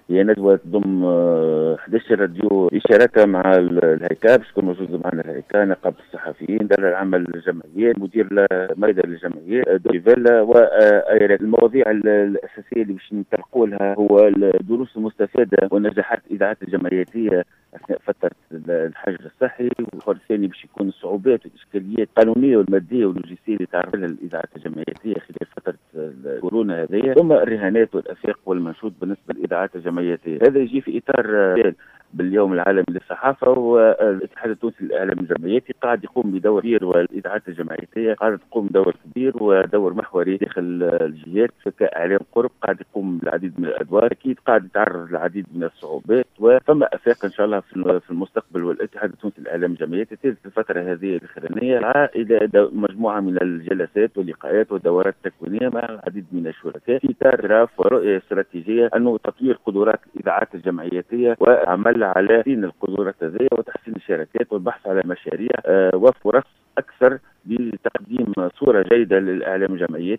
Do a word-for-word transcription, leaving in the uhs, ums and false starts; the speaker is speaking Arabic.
هي ندوة تضم آه، أحد عشر راديو بشراكة مع ال- الهيكا، باش تكون موجود معنا الهيكا، نقابة الصحفيين، دار العمل للجمعيات، مدير مريض للجمعيات، دويفيلا وأيرك. المواضيع ال- الأساسية اللي باش نطرقوا لها هو الدروس المستفادة ونجاحات الإذاعات الجمعياتية أثناء فترة الحجر الصحي، والخور الثاني باش يكون الصعوبات والإشكاليات القانونية والمادية واللوجستية اللي تعرض لها الإذاعات الجمعياتية خلال فترة الكورونا هذه، ثم الرهانات والافاق والمنشود بالنسبه للاذاعات الجمعياتيه. هذا يجي في اطار آه، باليوم العالمي للصحافه، والاتحاد التونسي للاعلام الجمعياتي قاعد يقوم بدور كبير، والاذاعات الجمعياتيه قاعده تقوم بدور كبير ودور محوري داخل الجهات كاعلام قرب، قاعد يقوم بالعديد من الادوار، اكيد قاعد يتعرض للعديد من الصعوبات، وفما افاق ان شاء الله في المستقبل. والاتحاد التونسي للاعلام الجمعياتي في الفتره هذه الاخرانيه الى مجموعه من الجلسات واللقاءات والدورات التكوينيه مع العديد من الشركاء في اطار اعتراف ورؤيه استراتيجيه انه تطوير قدرات الاذاعات الجمعياتيه والعمل على تحسين القدرات هذه وتحسين الشركات والبحث على مشاريع آه، وفرص اكثر لتقديم صوره جيده للاعلام الجمعياتي.